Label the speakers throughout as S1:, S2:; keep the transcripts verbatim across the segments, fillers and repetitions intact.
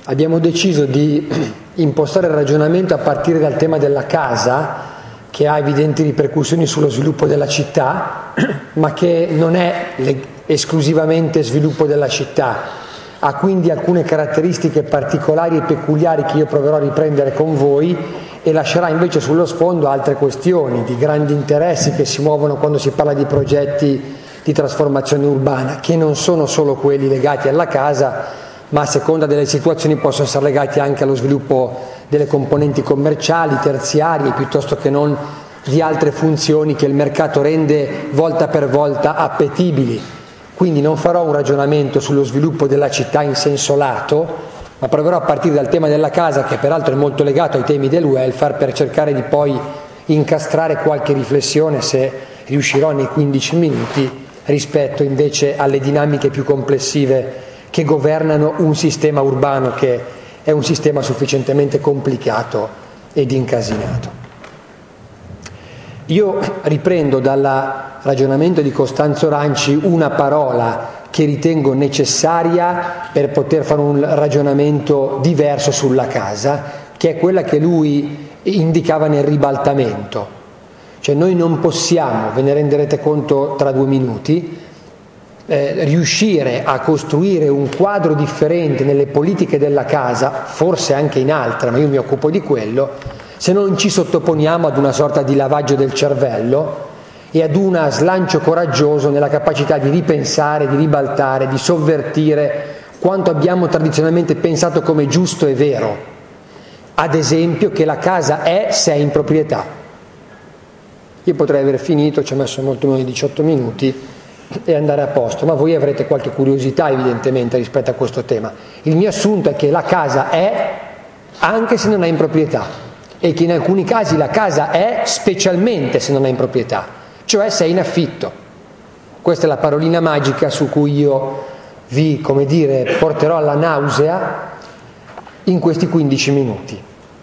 S1: abbiamo deciso di impostare il ragionamento a partire dal tema della casa, che ha evidenti ripercussioni sullo sviluppo della città, ma che non è esclusivamente sviluppo della città, ha quindi alcune caratteristiche particolari e peculiari che io proverò a riprendere con voi e lascerà invece sullo sfondo altre questioni di grandi interessi che si muovono quando si parla di progetti di trasformazione urbana, che non sono solo quelli legati alla casa, ma a seconda delle situazioni possono essere legati anche allo sviluppo delle componenti commerciali, terziarie, piuttosto che non di altre funzioni che il mercato rende volta per volta appetibili. Quindi non farò un ragionamento sullo sviluppo della città in senso lato, ma proverò a partire dal tema della casa, che peraltro è molto legato ai temi del welfare, per cercare di poi incastrare qualche riflessione, se riuscirò nei quindici minuti, rispetto invece alle dinamiche più complessive che governano un sistema urbano che è un sistema sufficientemente complicato ed incasinato. Io riprendo dal ragionamento di Costanzo Ranci una parola che ritengo necessaria per poter fare un ragionamento diverso sulla casa, che è quella che lui indicava nel ribaltamento. Cioè noi non possiamo, ve ne renderete conto tra due minuti, Eh, riuscire a costruire un quadro differente nelle politiche della casa, forse anche in altre, ma io mi occupo di quello, se non ci sottoponiamo ad una sorta di lavaggio del cervello e ad un slancio coraggioso nella capacità di ripensare, di ribaltare, di sovvertire quanto abbiamo tradizionalmente pensato come giusto e vero. Ad esempio che la casa è se è in proprietà. Io potrei aver finito, ci ho messo molto meno di diciotto minuti, e andare a posto, ma voi avrete qualche curiosità evidentemente rispetto a questo tema. Il mio assunto è che la casa è anche se non è in proprietà, e che in alcuni casi la casa è specialmente se non è in proprietà, cioè se è in affitto. Questa è la parolina magica su cui io vi, come dire, porterò alla nausea in questi quindici minuti.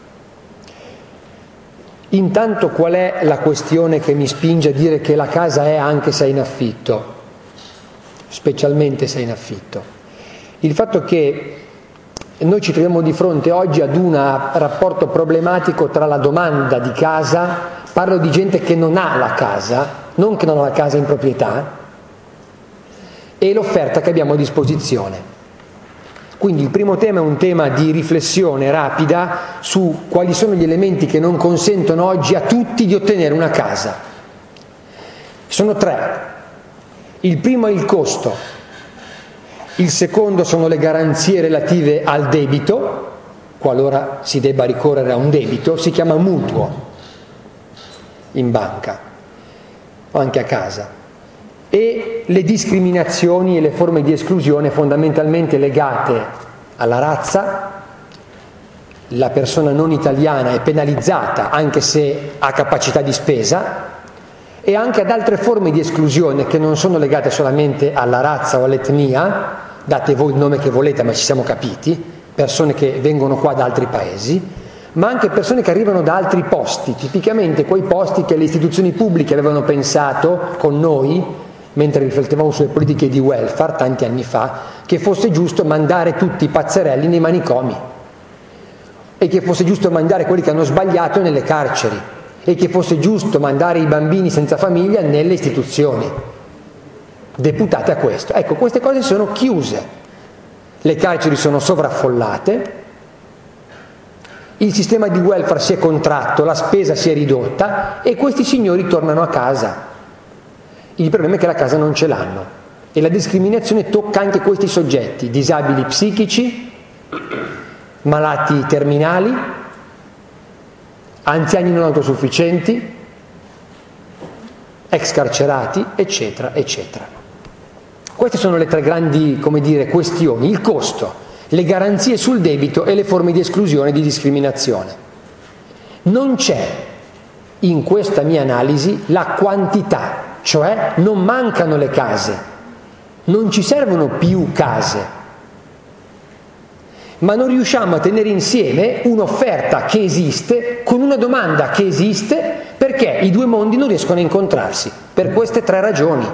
S1: Intanto, qual è la questione che mi spinge a dire che la casa è anche se è in affitto, specialmente se è in affitto? Il fatto che noi ci troviamo di fronte oggi ad un rapporto problematico tra la domanda di casa, parlo di gente che non ha la casa, non che non ha la casa in proprietà, e l'offerta che abbiamo a disposizione. Quindi il primo tema è un tema di riflessione rapida su quali sono gli elementi che non consentono oggi a tutti di ottenere una casa. Sono tre. Il primo è il costo, il secondo sono le garanzie relative al debito, qualora si debba ricorrere a un debito, si chiama mutuo in banca o anche a casa. E le discriminazioni e le forme di esclusione fondamentalmente legate alla razza. La persona non italiana è penalizzata anche se ha capacità di spesa, e anche ad altre forme di esclusione che non sono legate solamente alla razza o all'etnia, date voi il nome che volete ma ci siamo capiti, persone che vengono qua da altri paesi, ma anche persone che arrivano da altri posti, tipicamente quei posti che le istituzioni pubbliche avevano pensato con noi, mentre riflettevamo sulle politiche di welfare tanti anni fa, che fosse giusto mandare tutti i pazzerelli nei manicomi, e che fosse giusto mandare quelli che hanno sbagliato nelle carceri, e che fosse giusto mandare i bambini senza famiglia nelle istituzioni deputate a questo. Ecco, queste cose sono chiuse, le carceri sono sovraffollate, il sistema di welfare si è contratto, la spesa si è ridotta e questi signori tornano a casa. Il problema è che la casa non ce l'hanno, e la discriminazione tocca anche questi soggetti: disabili psichici, malati terminali, anziani non autosufficienti, ex carcerati, eccetera, eccetera. Queste sono le tre grandi, come dire, questioni: il costo, le garanzie sul debito e le forme di esclusione e di discriminazione. Non c'è in questa mia analisi la quantità, cioè non mancano le case, non ci servono più case, ma non riusciamo a tenere insieme un'offerta che esiste con una domanda che esiste, perché i due mondi non riescono a incontrarsi, per queste tre ragioni.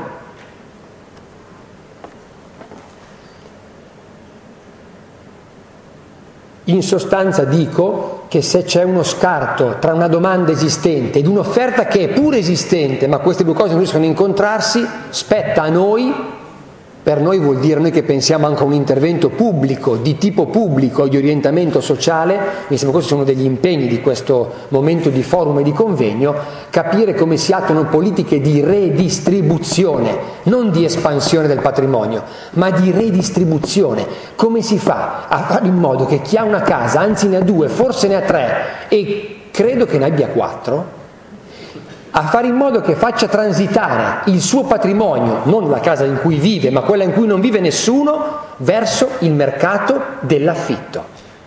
S1: In sostanza dico che se c'è uno scarto tra una domanda esistente ed un'offerta che è pure esistente, ma queste due cose non riescono a incontrarsi, spetta a noi. Per noi vuol dire, noi che pensiamo anche a un intervento pubblico, di tipo pubblico, di orientamento sociale, mi sembra questi sono degli impegni di questo momento di forum e di convegno, capire come si attuano politiche di redistribuzione, non di espansione del patrimonio, ma di redistribuzione. Come si fa a fare in modo che chi ha una casa, anzi ne ha due, forse ne ha tre, e credo che ne abbia quattro, a fare in modo che faccia transitare il suo patrimonio, non la casa in cui vive, ma quella in cui non vive nessuno, verso il mercato dell'affitto.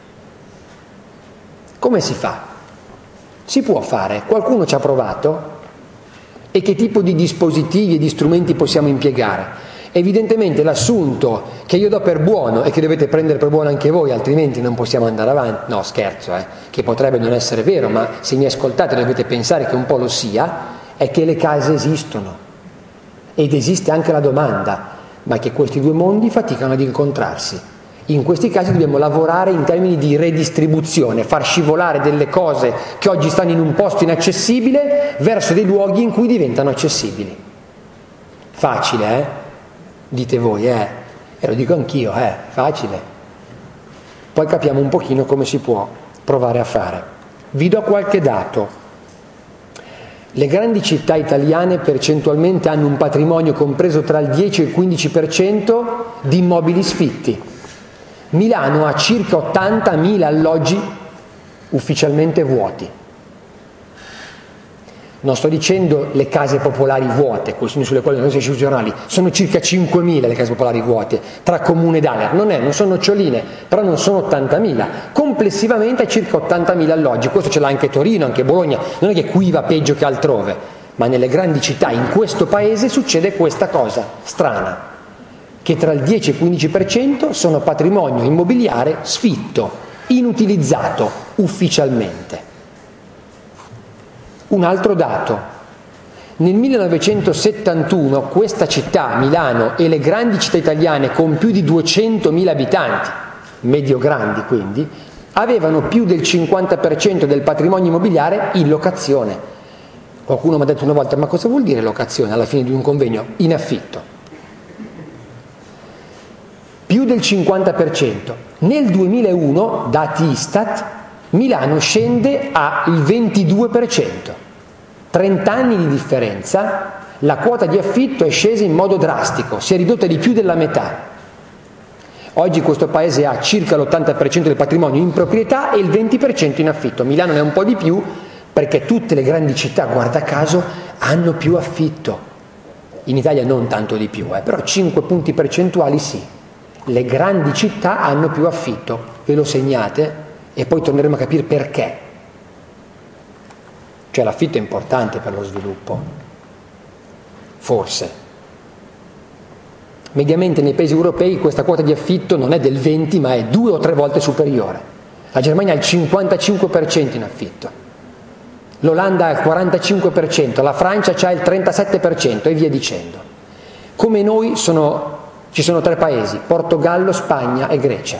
S1: Come si fa? Si può fare, qualcuno ci ha provato? E che tipo di dispositivi e di strumenti possiamo impiegare? Evidentemente l'assunto che io do per buono e che dovete prendere per buono anche voi, altrimenti non possiamo andare avanti, no scherzo, eh, che potrebbe non essere vero, ma se mi ascoltate dovete pensare che un po' lo sia, è che le case esistono ed esiste anche la domanda, ma che questi due mondi faticano ad incontrarsi. In questi casi dobbiamo lavorare in termini di redistribuzione, far scivolare delle cose che oggi stanno in un posto inaccessibile verso dei luoghi in cui diventano accessibili. Facile, eh? Dite voi, eh, e lo dico anch'io, eh, facile. Poi capiamo un pochino come si può provare a fare. Vi do qualche dato. Le grandi città italiane percentualmente hanno un patrimonio compreso tra il dieci e il quindici per cento di immobili sfitti. Milano ha circa ottantamila alloggi ufficialmente vuoti. Non sto dicendo le case popolari vuote, questioni sulle quali non si esce sui giornali, sono circa cinquemila le case popolari vuote, tra Comune ed Aler, non, è, non sono noccioline, però non sono ottantamila, complessivamente circa ottantamila alloggi, questo ce l'ha anche Torino, anche Bologna, non è che qui va peggio che altrove, ma nelle grandi città, in questo paese succede questa cosa strana, che tra il dieci e il quindici per cento sono patrimonio immobiliare sfitto, inutilizzato ufficialmente. Un altro dato, nel millenovecentosettantuno questa città, Milano, e le grandi città italiane con più di duecentomila abitanti, medio-grandi quindi, avevano più del cinquanta per cento del patrimonio immobiliare in locazione. Qualcuno mi ha detto una volta, ma cosa vuol dire locazione alla fine di un convegno? In affitto. Più del cinquanta per cento. Nel duemilauno, dati Istat, Milano scende al ventidue per cento. trenta anni di differenza, la quota di affitto è scesa in modo drastico, si è ridotta di più della metà. Oggi questo paese ha circa l'ottanta per cento del patrimonio in proprietà e il venti per cento in affitto. Milano ne ha un po' di più perché tutte le grandi città, guarda caso, hanno più affitto. In Italia non tanto di più, eh, però cinque punti percentuali sì. Le grandi città hanno più affitto, ve lo segnate? E poi torneremo a capire perché. Cioè l'affitto è importante per lo sviluppo, forse. Mediamente nei paesi europei questa quota di affitto non è del venti ma è due o tre volte superiore. La Germania ha il cinquantacinque per cento in affitto, l'Olanda ha il quarantacinque per cento, la Francia ha il trentasette per cento e via dicendo. Come noi sono, ci sono tre paesi, Portogallo, Spagna e Grecia.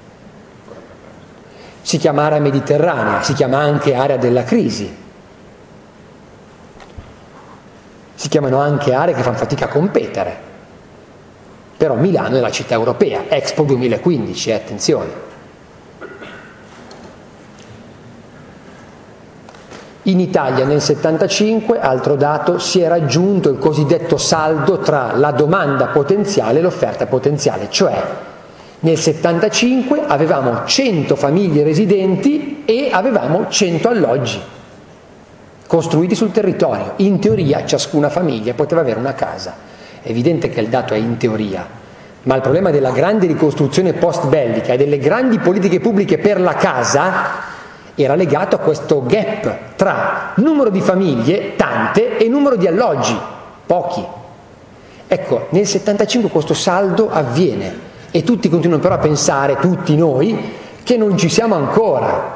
S1: Si chiama area mediterranea, si chiama anche area della crisi. Si chiamano anche aree che fanno fatica a competere. Però Milano è la città europea, Expo duemilaquindici, eh, attenzione. In Italia nel settantacinque, altro dato, si è raggiunto il cosiddetto saldo tra la domanda potenziale e l'offerta potenziale, cioè nel settantacinque avevamo cento famiglie residenti e avevamo cento alloggi costruiti sul territorio. In teoria ciascuna famiglia poteva avere una casa. È evidente che il dato è in teoria, ma il problema della grande ricostruzione post-bellica e delle grandi politiche pubbliche per la casa era legato a questo gap tra numero di famiglie, tante, e numero di alloggi, pochi. Ecco, nel settantacinque questo saldo avviene e tutti continuano però a pensare, tutti noi, che non ci siamo ancora.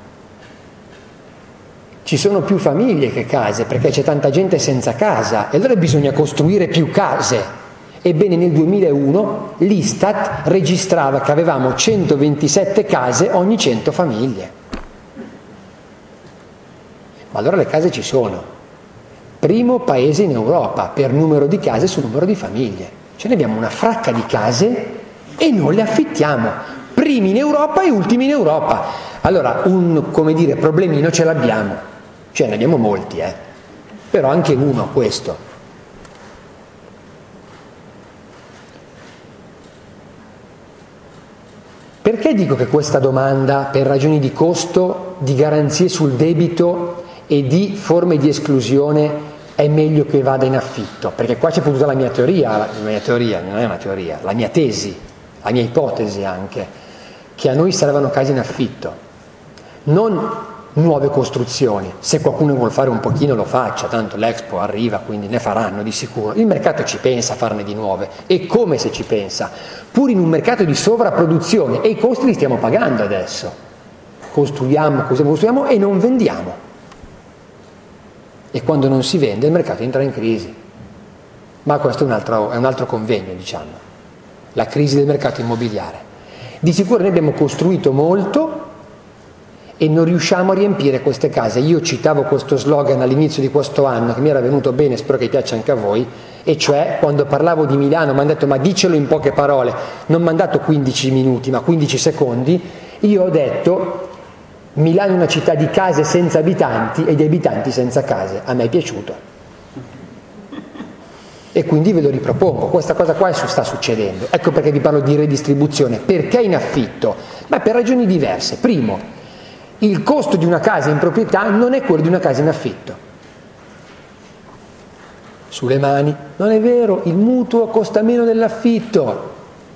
S1: Ci sono più famiglie che case, perché c'è tanta gente senza casa, e allora bisogna costruire più case. Ebbene nel duemilauno l'Istat registrava che avevamo centoventisette case ogni cento famiglie. Ma allora le case ci sono. Primo paese in Europa per numero di case su numero di famiglie. Cioè noi abbiamo una fracca di case e non le affittiamo. Primi in Europa e ultimi in Europa. Allora un, come dire, problemino ce l'abbiamo. Cioè ne abbiamo molti, eh. Però anche uno questo. Perché dico che questa domanda, per ragioni di costo, di garanzie sul debito e di forme di esclusione, è meglio che vada in affitto? Perché qua c'è tutta la mia teoria, la mia teoria, non è una teoria, la mia tesi, la mia ipotesi anche, che a noi servono case in affitto, non nuove costruzioni. Se qualcuno vuole fare un pochino lo faccia, tanto l'Expo arriva, quindi ne faranno di sicuro. Il mercato ci pensa a farne di nuove, e come se ci pensa, pur in un mercato di sovrapproduzione, e i costi li stiamo pagando adesso. Costruiamo, costruiamo, costruiamo e non vendiamo. E quando non si vende il mercato entra in crisi. Ma questo è un altro, è un altro convegno, diciamo, la crisi del mercato immobiliare. Di sicuro noi abbiamo costruito molto e non riusciamo a riempire queste case. Io citavo questo slogan all'inizio di questo anno che mi era venuto bene, spero che piaccia anche a voi, e cioè quando parlavo di Milano mi hanno detto ma dicelo in poche parole, non mi hanno dato quindici minuti ma quindici secondi. Io ho detto Milano è una città di case senza abitanti e di abitanti senza case. A me è piaciuto e quindi ve lo ripropongo. Questa cosa qua sta succedendo. Ecco perché vi parlo di redistribuzione. Perché in affitto? Ma per ragioni diverse. Primo, il costo di una casa in proprietà non è quello di una casa in affitto. Sulle mani. Non è vero, il mutuo costa meno dell'affitto.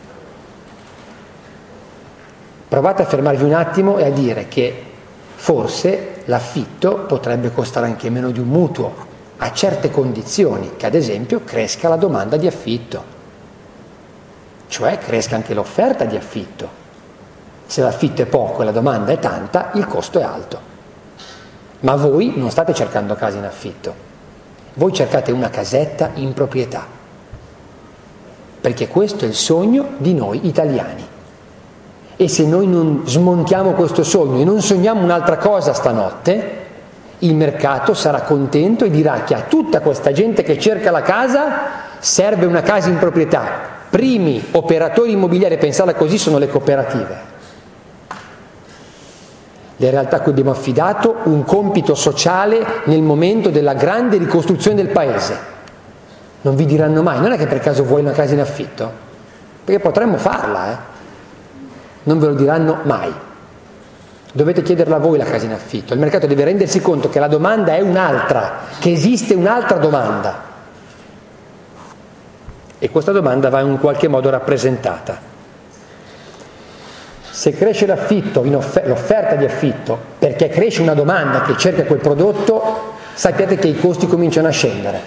S1: Provate a fermarvi un attimo e a dire che forse l'affitto potrebbe costare anche meno di un mutuo, a certe condizioni, che ad esempio cresca la domanda di affitto, cioè cresca anche l'offerta di affitto. Se l'affitto è poco e la domanda è tanta, il costo è alto. Ma voi non state cercando case in affitto, voi cercate una casetta in proprietà, perché questo è il sogno di noi italiani. E se noi non smontiamo questo sogno e non sogniamo un'altra cosa stanotte, il mercato sarà contento e dirà che a tutta questa gente che cerca la casa serve una casa in proprietà. Primi operatori immobiliari a pensarla così sono le cooperative, le realtà a cui abbiamo affidato un compito sociale nel momento della grande ricostruzione del paese. Non vi diranno mai, non è che per caso vuoi una casa in affitto? Perché potremmo farla, eh? Non ve lo diranno mai. Dovete chiederla voi la casa in affitto. Il mercato deve rendersi conto che la domanda è un'altra, che esiste un'altra domanda. E questa domanda va in qualche modo rappresentata. Se cresce l'affitto, l'offerta di affitto, perché cresce una domanda che cerca quel prodotto, sappiate che i costi cominciano a scendere.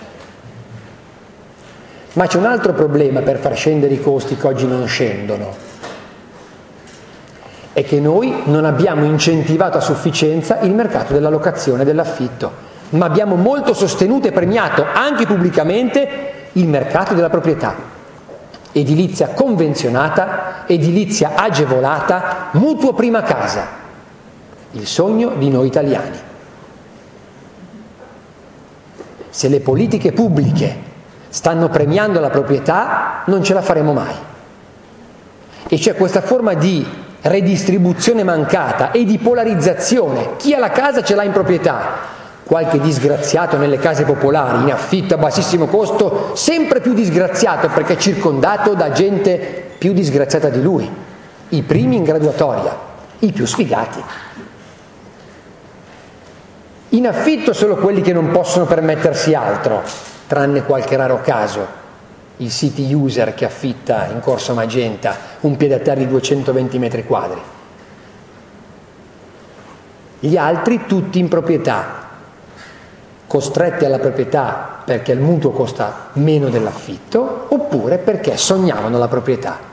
S1: Ma c'è un altro problema per far scendere i costi che oggi non scendono. È che noi non abbiamo incentivato a sufficienza il mercato della locazione e dell'affitto, ma abbiamo molto sostenuto e premiato anche pubblicamente il mercato della proprietà. Edilizia convenzionata, edilizia agevolata, mutuo prima casa. Il sogno di noi italiani. Se le politiche pubbliche stanno premiando la proprietà, non ce la faremo mai. E c'è questa forma di redistribuzione mancata e di polarizzazione. Chi ha la casa ce l'ha in proprietà. Qualche disgraziato nelle case popolari, in affitto a bassissimo costo, sempre più disgraziato perché è circondato da gente più disgraziata di lui. I primi in graduatoria, i più sfigati. In affitto solo quelli che non possono permettersi altro, tranne qualche raro caso. Il city user che affitta in Corso Magenta un piede-a-terra di duecentoventi metri quadri. Gli altri tutti in proprietà, costretti alla proprietà perché il mutuo costa meno dell'affitto, oppure perché sognavano la proprietà.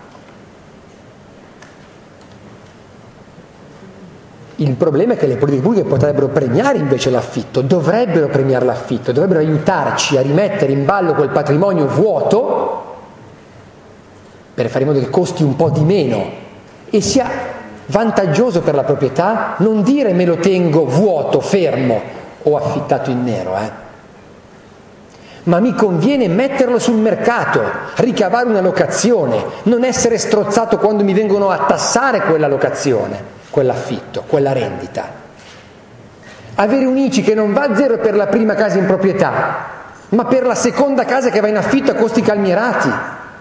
S1: Il problema è che le politiche pubbliche potrebbero premiare invece l'affitto, dovrebbero premiare l'affitto, dovrebbero aiutarci a rimettere in ballo quel patrimonio vuoto per fare in modo che costi un po' di meno e sia vantaggioso per la proprietà, non dire me lo tengo vuoto, fermo o affittato in nero, eh. Ma mi conviene metterlo sul mercato, ricavare una locazione, non essere strozzato quando mi vengono a tassare quella locazione, quell'affitto, quella rendita. Avere un I C I che non va a zero per la prima casa in proprietà, ma per la seconda casa che va in affitto a costi calmierati.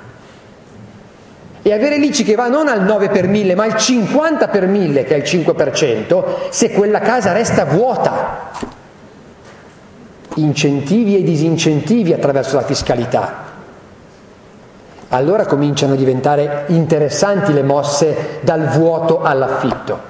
S1: E avere l'I C I che va non al nove per mille, ma al cinquanta per mille, che è il cinque per cento, se quella casa resta vuota. Incentivi e disincentivi attraverso la fiscalità. Allora cominciano a diventare interessanti le mosse dal vuoto all'affitto.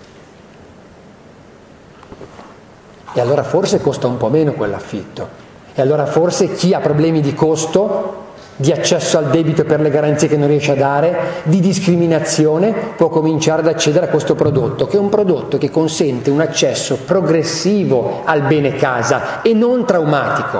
S1: E allora forse costa un po' meno quell'affitto. E allora forse chi ha problemi di costo, di accesso al debito per le garanzie che non riesce a dare, di discriminazione, può cominciare ad accedere a questo prodotto, che è un prodotto che consente un accesso progressivo al bene casa e non traumatico.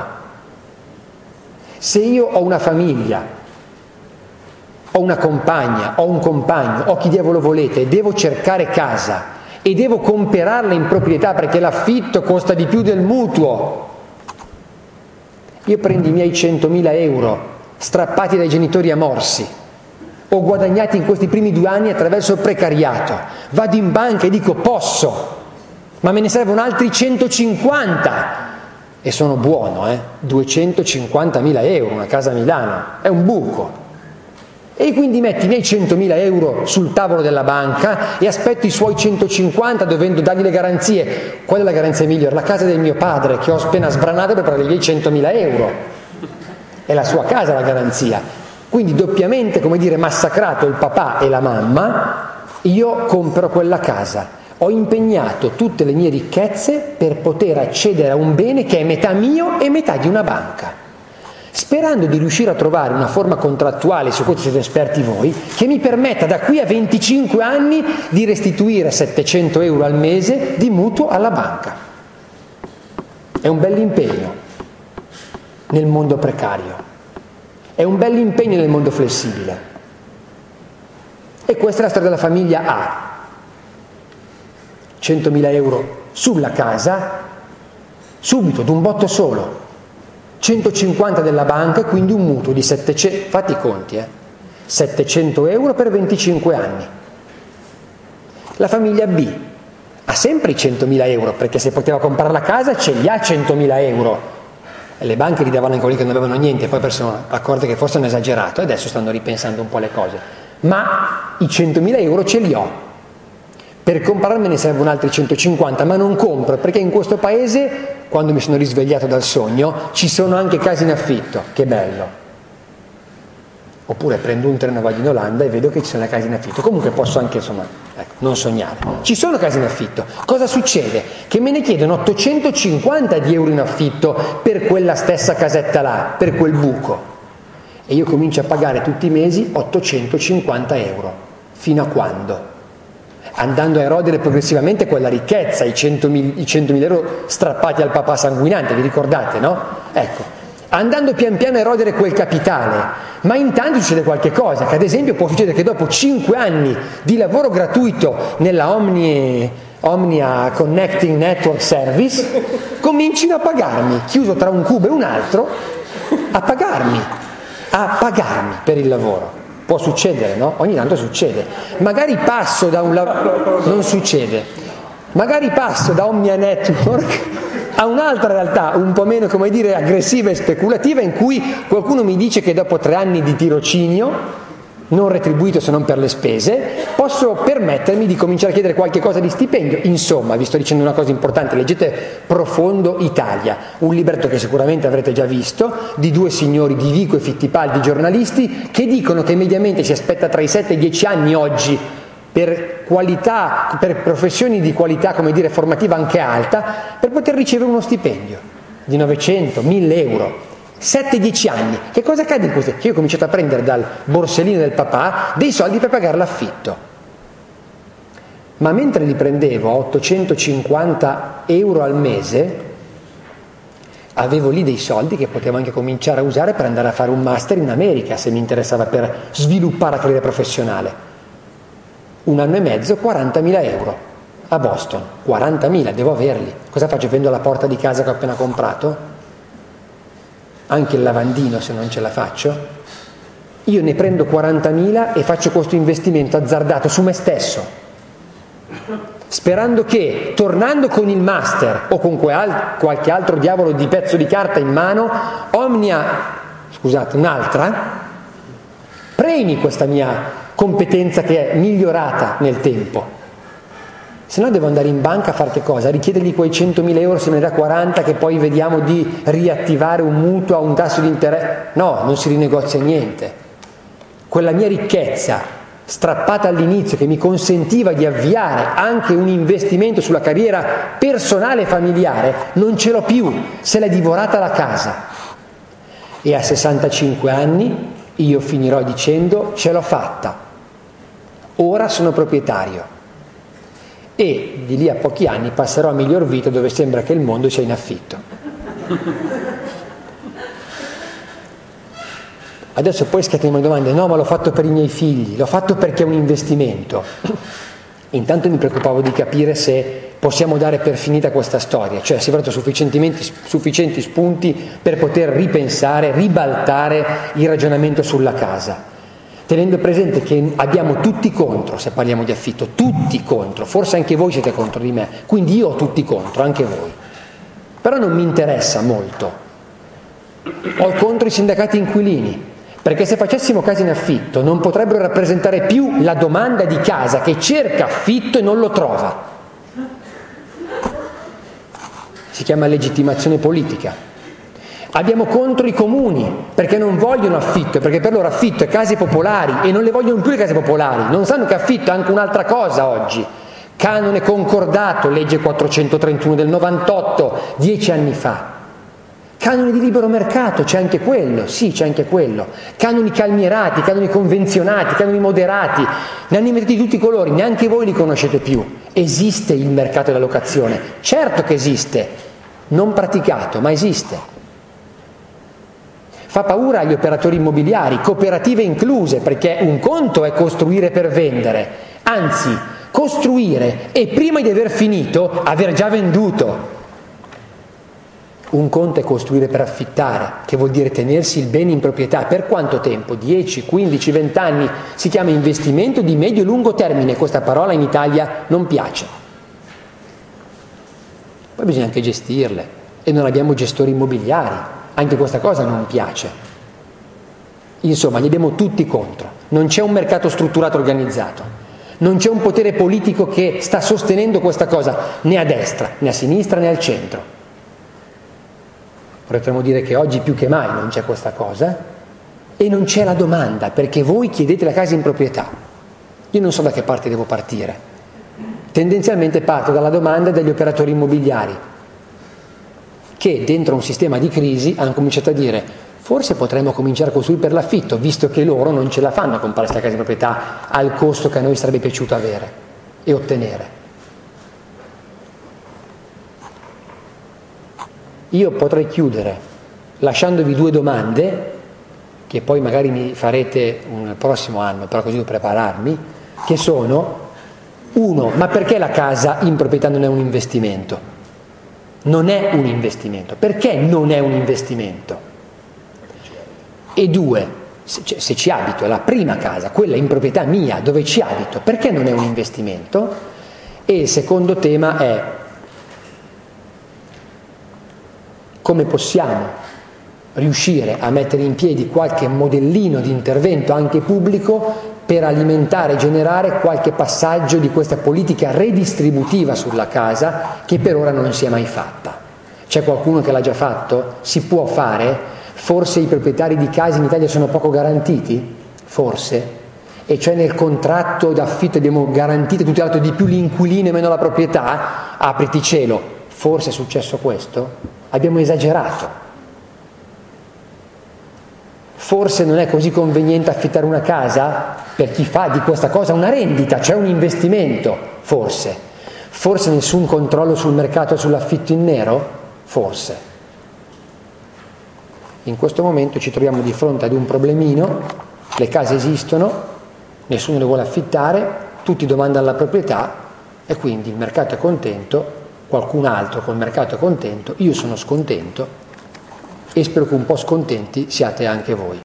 S1: Se io ho una famiglia, ho una compagna, ho un compagno, ho chi diavolo volete, devo cercare casa e devo comperarla in proprietà perché l'affitto costa di più del mutuo, io prendo i miei centomila euro strappati dai genitori a morsi o guadagnati in questi primi due anni attraverso il precariato, vado in banca e dico posso, ma me ne servono altri centocinquanta e sono buono, eh? duecentocinquantamila euro, una casa a Milano, è un buco. E quindi metti i miei centomila euro sul tavolo della banca e aspetto i suoi centocinquanta dovendo dargli le garanzie. Qual è la garanzia migliore? La casa del mio padre che ho appena sbranato per prendere i miei centomila euro. È la sua casa la garanzia. Quindi doppiamente, come dire, massacrato il papà e la mamma, io compro quella casa. Ho impegnato tutte le mie ricchezze per poter accedere a un bene che è metà mio e metà di una banca, sperando di riuscire a trovare una forma contrattuale, su questo siete esperti voi, che mi permetta da qui a venticinque anni di restituire settecento euro al mese di mutuo alla banca. È un bell'impegno nel mondo precario, è un bell'impegno nel mondo flessibile. E questa è la storia della famiglia A. centomila euro sulla casa, subito, d'un botto solo. centocinquanta della banca, quindi un mutuo di settecento, fate i conti, eh, settecento euro per venticinque anni. La famiglia B ha sempre i centomila euro, perché se poteva comprare la casa ce li ha centomila euro. E le banche li davano anche quelli che non avevano niente, poi si sono accorte che forse hanno esagerato e adesso stanno ripensando un po' le cose. Ma i centomila euro ce li ho. Per comprarme ne servono altri centocinquanta, ma non compro, perché in questo paese, quando mi sono risvegliato dal sogno, ci sono anche case in affitto. Che bello! Oppure prendo un treno, vado in Olanda e vedo che ci sono le case in affitto. Comunque posso anche, insomma, ecco, non sognare. Ci sono case in affitto. Cosa succede? Che me ne chiedono ottocentocinquanta di euro in affitto per quella stessa casetta là, per quel buco. E io comincio a pagare tutti i mesi ottocentocinquanta euro. Fino a quando? Andando a erodere progressivamente quella ricchezza, i centomila euro strappati al papà sanguinante, vi ricordate, no? Ecco, andando pian piano a erodere quel capitale, ma intanto succede qualche cosa, che ad esempio può succedere che dopo cinque anni di lavoro gratuito nella Omni, Omnia Connecting Network Service comincino a pagarmi, chiuso tra un cubo e un altro, a pagarmi, a pagarmi per il lavoro. Può succedere, no? Ogni tanto succede. Magari passo da un lavoro, non succede, magari passo da Omnia Network a un'altra realtà un po' meno, come dire, aggressiva e speculativa, in cui qualcuno mi dice che dopo tre anni di tirocinio, non retribuito se non per le spese, posso permettermi di cominciare a chiedere qualche cosa di stipendio. Insomma, vi sto dicendo una cosa importante, leggete Profondo Italia, un libretto che sicuramente avrete già visto, di due signori di Vico e Fittipaldi, giornalisti, che dicono che mediamente si aspetta tra i sette e i dieci anni oggi per qualità, per professioni di qualità, come dire, formativa anche alta, per poter ricevere uno stipendio di novecento, mille euro. sette dieci anni. Che cosa accade in questo? Che io ho cominciato a prendere dal borsellino del papà dei soldi per pagare l'affitto. Ma mentre li prendevo a ottocentocinquanta euro al mese, avevo lì dei soldi che potevo anche cominciare a usare per andare a fare un master in America, se mi interessava, per sviluppare la carriera professionale. Un anno e mezzo, quarantamila euro a Boston, quarantamila, devo averli. Cosa faccio? Vendo la porta di casa che ho appena comprato? Anche il lavandino, se non ce la faccio? Io ne prendo quarantamila e faccio questo investimento azzardato su me stesso, sperando che, tornando con il master o con qualche altro diavolo di pezzo di carta in mano, Omnia, scusate, un'altra, premi questa mia competenza che è migliorata nel tempo. Se no devo andare in banca a fare che cosa? A richiedergli quei centomila euro se me ne dà quaranta, che poi vediamo di riattivare un mutuo a un tasso di interesse. No, non si rinegozia niente. Quella mia ricchezza strappata all'inizio, che mi consentiva di avviare anche un investimento sulla carriera personale e familiare, non ce l'ho più, se l'è divorata la casa. E a sessantacinque anni io finirò dicendo: ce l'ho fatta, ora sono proprietario. E di lì a pochi anni passerò a miglior vita, dove sembra che il mondo sia in affitto. Adesso poi scattano domande: no, ma l'ho fatto per i miei figli, l'ho fatto perché è un investimento. Intanto mi preoccupavo di capire se possiamo dare per finita questa storia, cioè se avrò sufficienti spunti per poter ripensare, ribaltare il ragionamento sulla casa, tenendo presente che abbiamo tutti contro, se parliamo di affitto, tutti contro, forse anche voi siete contro di me, quindi io ho tutti contro, anche voi. Però non mi interessa molto. Ho contro i sindacati inquilini, perché se facessimo case in affitto non potrebbero rappresentare più la domanda di casa che cerca affitto e non lo trova. Si chiama legittimazione politica. Abbiamo contro i comuni, perché non vogliono affitto, perché per loro affitto è case popolari e non le vogliono più le case popolari, non sanno che affitto è anche un'altra cosa oggi. Canone concordato, legge quattrocentotrentuno del novantotto, dieci anni fa. Canoni di libero mercato, c'è anche quello, sì, c'è anche quello. Canoni calmierati, canoni convenzionati, canoni moderati, ne hanno inventati di tutti i colori, neanche voi li conoscete più. Esiste il mercato della locazione, certo che esiste, non praticato, ma esiste. Fa paura agli operatori immobiliari, cooperative incluse, perché un conto è costruire per vendere, anzi, costruire e prima di aver finito, aver già venduto. Un conto è costruire per affittare, che vuol dire tenersi il bene in proprietà. Per quanto tempo? dieci, quindici, venti anni. Si chiama investimento di medio-lungo termine. Questa parola in Italia non piace. Poi bisogna anche gestirle. E non abbiamo gestori immobiliari. Anche questa cosa non piace. Insomma, li abbiamo tutti contro. Non c'è un mercato strutturato organizzato. Non c'è un potere politico che sta sostenendo questa cosa, né a destra, né a sinistra, né al centro. Potremmo dire che oggi più che mai non c'è questa cosa e non c'è la domanda, perché voi chiedete la casa in proprietà. Io non so da che parte devo partire. Tendenzialmente parto dalla domanda degli operatori immobiliari, che dentro un sistema di crisi hanno cominciato a dire: forse potremmo cominciare a costruire per l'affitto, visto che loro non ce la fanno a comprare questa casa in proprietà al costo che a noi sarebbe piaciuto avere e ottenere. Io potrei chiudere lasciandovi due domande, che poi magari mi farete un prossimo anno, però così devo prepararmi, che sono: uno, ma perché la casa in proprietà non è un investimento? Non è un investimento. Perché non è un investimento? E due, se, cioè, se ci abito, è la prima casa, quella in proprietà mia, dove ci abito, perché non è un investimento? E il secondo tema è: come possiamo riuscire a mettere in piedi qualche modellino di intervento anche pubblico per alimentare e generare qualche passaggio di questa politica redistributiva sulla casa che per ora non si è mai fatta. C'è qualcuno che l'ha già fatto? Si può fare? Forse i proprietari di case in Italia sono poco garantiti? Forse. E cioè nel contratto d'affitto abbiamo garantito tutto l'altro, di più l'inquilino e meno la proprietà? Apriti cielo. Forse è successo questo? Abbiamo esagerato. Forse non è così conveniente affittare una casa per chi fa di questa cosa una rendita, cioè un investimento, forse. Forse nessun controllo sul mercato e sull'affitto in nero? Forse. In questo momento ci troviamo di fronte ad un problemino, le case esistono, nessuno le vuole affittare, tutti domandano la proprietà e quindi il mercato è contento, qualcun altro col mercato è contento, io sono scontento e spero che un po' scontenti siate anche voi.